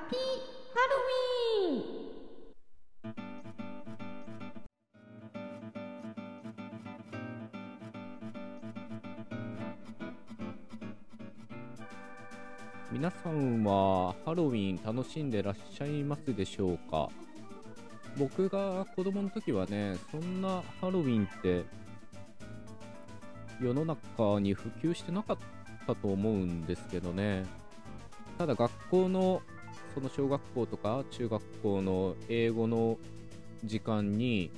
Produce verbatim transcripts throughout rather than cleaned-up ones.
ッピーハロウィーン。 皆さんはハロウィン楽しんでらっしゃいますでしょうか。僕が子供の時はね、そんなハロウィンって世の中に普及してなかったと思うんですけどね。ただ学校のその小学校とか中学校の英語の時間に、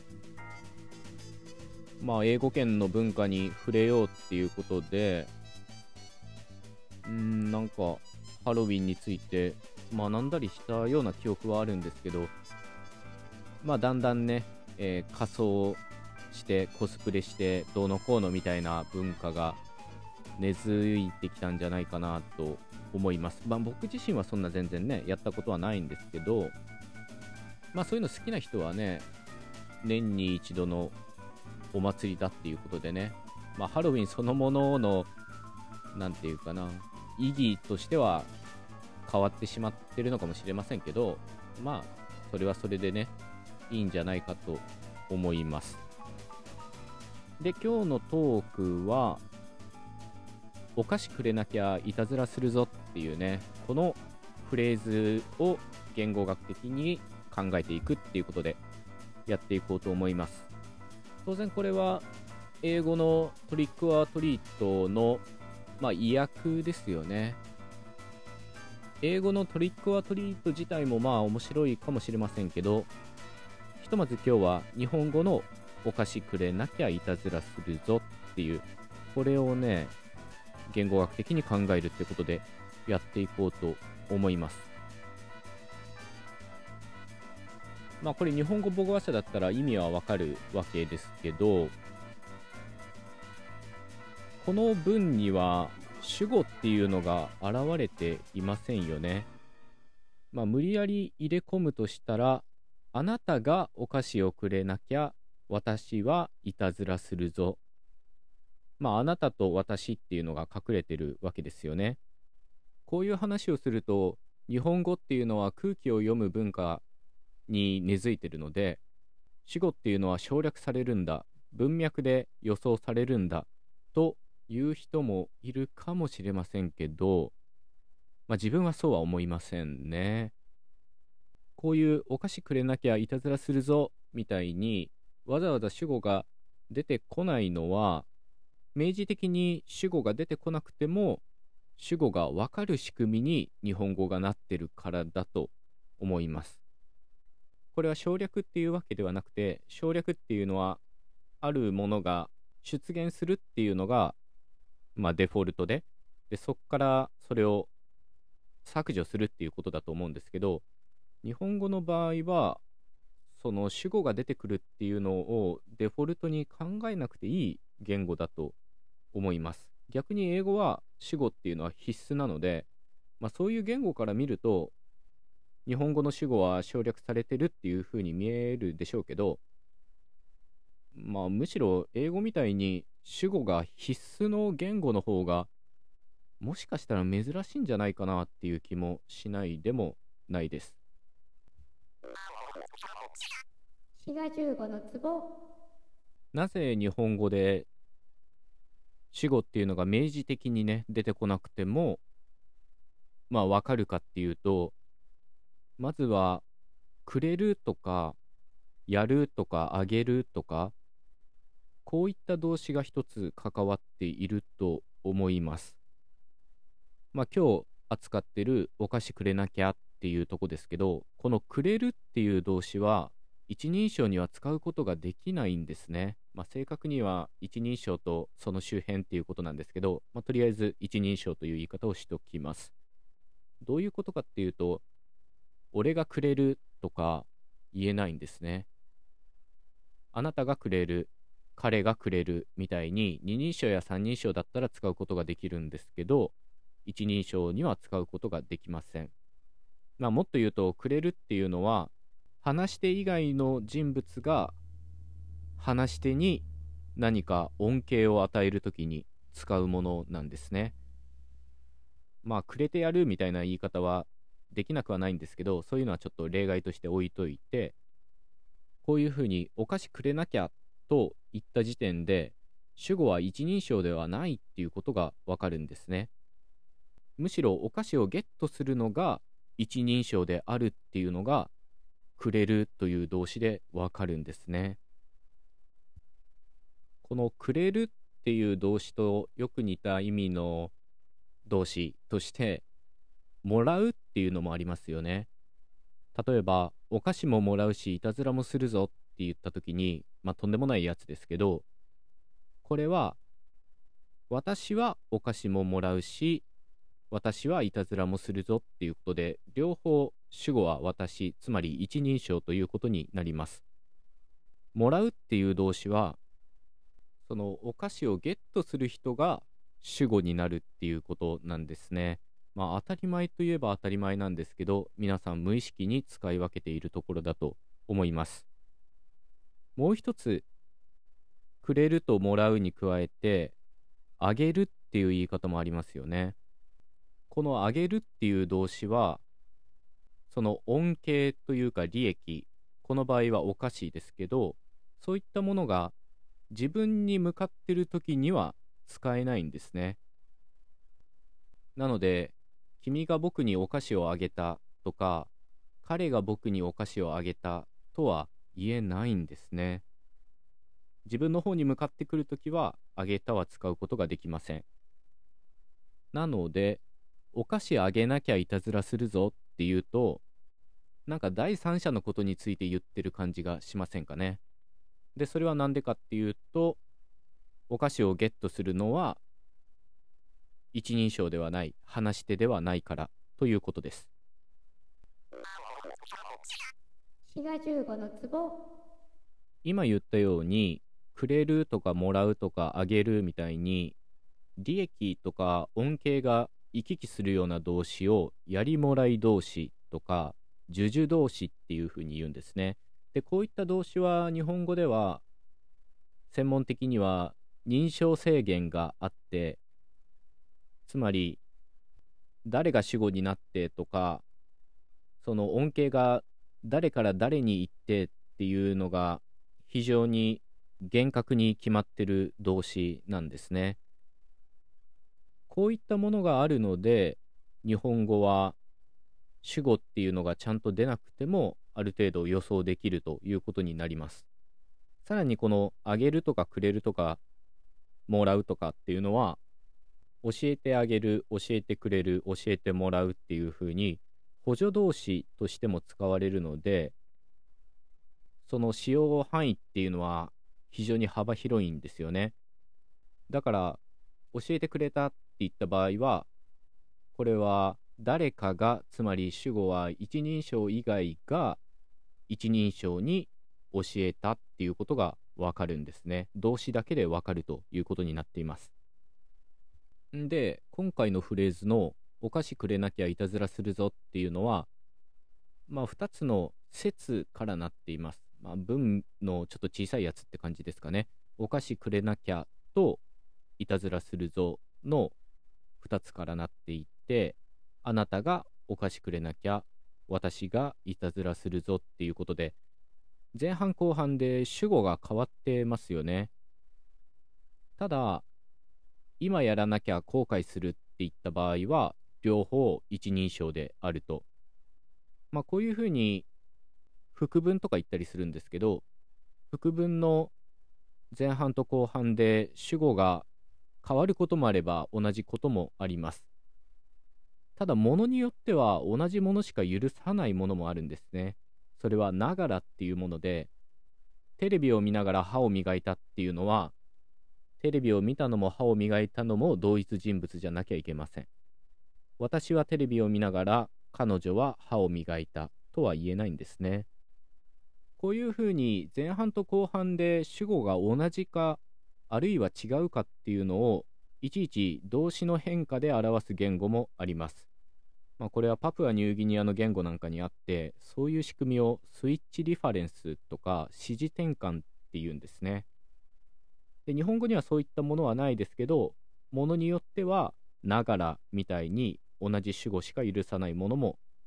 まあ英語圏の文化に触れようっていうことで、うーんなんかハロウィンについて学んだりしたような記憶はあるんですけど、まあだんだんね、えー仮装してコスプレしてどうのこうのみたいな文化が根付いてきたんじゃないかなと思います。まあ僕自身はそんな全然ねやったことはないんですけど、まあそういうの好きな人はね、年に一度のお祭りだっていうことでね、まあハロウィンそのもののなんていうかな、意義としては変わってしまってるのかもしれませんけど、まあそれはそれでねいいんじゃないかと思います。で、今日のトークはお菓子くれなきゃいたずらするぞっていうね、このフレーズを言語学的に考えていくっていうことでやっていこうと思います。当然これは英語のトリックオアトリートのまあ意訳ですよね。英語のトリックオアトリート自体もまあ面白いかもしれませんけど、ひとまず今日は日本語のお菓子くれなきゃいたずらするぞっていう、これをね言語学的に考えるってことでやっていこうと思います。まあこれ日本語母語話者だったら意味はわかるわけですけど、この文には主語っていうのが現れていませんよね。まあ無理やり入れ込むとしたら、あなたがお菓子をくれなきゃ私はいたずらするぞ。まああなたと私っていうのが隠れてるわけですよね。こういう話をすると、日本語っていうのは空気を読む文化に根付いてるので、主語っていうのは省略されるんだ、文脈で予想されるんだという人もいるかもしれませんけど、まあ自分はそうは思いませんね。こういうお菓子くれなきゃいたずらするぞみたいにわざわざ主語が出てこないのは、明示的に主語が出てこなくても主語がわかる仕組みに日本語がなってるからだと思います。これは省略っていうわけではなくて、省略っていうのはあるものが出現するっていうのがまあデフォルトで、でそこからそれを削除するっていうことだと思うんですけど、日本語の場合はその主語が出てくるっていうのをデフォルトに考えなくていい言語だと思います。逆に英語は主語っていうのは必須なので、まあ、そういう言語から見ると日本語の主語は省略されてるっていう風に見えるでしょうけど、まあむしろ英語みたいに主語が必須の言語の方がもしかしたら珍しいんじゃないかなっていう気もしないでもないです。 滋賀じゅうごの壺。 なぜ日本語で主語っていうのが明示的にね出てこなくてもまあわかるかっていうと、まずはくれるとかやるとかあげるとか、こういった動詞が一つ関わっていると思います。まあ今日扱ってるお菓子くれなきゃっていうとこですけど、このくれるっていう動詞は一人称には使うことができないんですね。まあ正確には一人称とその周辺っていうことなんですけど、まあとりあえず一人称という言い方をしておきます。どういうことかっていうと、俺がくれるとか言えないんですね。あなたがくれる、彼がくれるみたいに二人称や三人称だったら使うことができるんですけど、一人称には使うことができません。まあもっと言うと、くれるっていうのは話し手以外の人物が話し手に何か恩恵を与えるときに使うものなんですね。まあくれてやるみたいな言い方はできなくはないんですけど、そういうのはちょっと例外として置いといて、こういうふうにお菓子くれなきゃと言った時点で、主語は一人称ではないっていうことがわかるんですね。むしろお菓子をゲットするのが一人称であるっていうのが、くれるという動詞でわかるんですね。このくれるっていう動詞とよく似た意味の動詞として、もらうっていうのもありますよね。例えば、お菓子ももらうし、いたずらもするぞって言ったときに、まあ、とんでもないやつですけど、これは、私はお菓子ももらうし、私はいたずらもするぞっていうことで、両方主語は私、つまり一人称ということになります。もらうっていう動詞は、そのお菓子をゲットする人が主語になるっていうことなんですね。まあ当たり前といえば当たり前なんですけど、皆さん無意識に使い分けているところだと思います。もう一つ、くれるともらうに加えて、あげるっていう言い方もありますよね。このあげるっていう動詞は、その恩恵というか利益、この場合はお菓子ですけど、そういったものが自分に向かってる時には使えないんですね。なので、君が僕にお菓子をあげたとか、彼が僕にお菓子をあげたとは言えないんですね。自分の方に向かってくるときは、あげたは使うことができません。なので、お菓子あげなきゃいたずらするぞっていうと、なんか第三者のことについて言ってる感じがしませんかね。で、それはなんでかっていうと、お菓子をゲットするのは、一人称ではない、話し手ではないからということです。 滋賀じゅうごの壺。 今言ったように、くれるとかもらうとかあげるみたいに、利益とか恩恵が行き来するような動詞をやりもらい動詞とか授受動詞っていうふうに言うんですね。で、こういった動詞は日本語では専門的には認証制限があって、つまり誰が主語になってとか、その恩恵が誰から誰に行ってっていうのが非常に厳格に決まってる動詞なんですね。こういったものがあるので、日本語は主語っていうのがちゃんと出なくてもある程度予想できるということになります。さらにこのあげるとかくれるとかもらうとかっていうのは、教えてあげる、教えてくれる、教えてもらうっていうふうに補助動詞としても使われるので、その使用範囲っていうのは非常に幅広いんですよね。だから教えてくれたって言った場合は、これは誰かが、つまり主語は一人称以外が一人称に教えたっていうことがわかるんですね。動詞だけでわかるということになっています。んで、今回のフレーズのお菓子くれなきゃいたずらするぞっていうのは、まあふたつの説からなっています。まあ文のちょっと小さいやつって感じですかね。お菓子くれなきゃといたずらするぞのふたつからなっていて、あなたがお菓子くれなきゃ、私がいたずらするぞっていうことで、前半後半で主語が変わってますよね。ただ、今やらなきゃ後悔するって言った場合は、両方一人称であると。まあこういうふうに副文とか言ったりするんですけど、副文の前半と後半で主語が変わることもあれば同じこともあります。ただ、ものによっては同じものしか許さないものもあるんですね。それはながらっていうもので、テレビを見ながら歯を磨いたっていうのは、テレビを見たのも歯を磨いたのも同一人物じゃなきゃいけません。私はテレビを見ながら彼女は歯を磨いたとは言えないんですね。こういうふうに前半と後半で主語が同じかあるいは違うかっていうのをいちいち動詞の変化で表す言語もあります。まあ、これはパプアニューギニアの言語なんかにあって、そういう仕組みをスイッチリファレンスとか指示転換っていうんですね。で、日本語にはそういったものはないですけど、ものによってはながらみたいに同じ主語しか許さないものも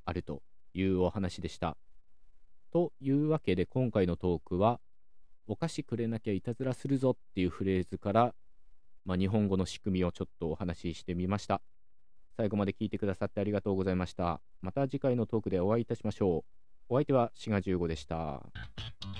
あるというお話でした。というわけで今回のトークは、お菓子くれなきゃいたずらするぞっていうフレーズから、まあ、日本語の仕組みをちょっとお話ししてみました。最後まで聞いてくださってありがとうございました。また次回のトークでお会いいたしましょう。お相手はしがじゅうごでした。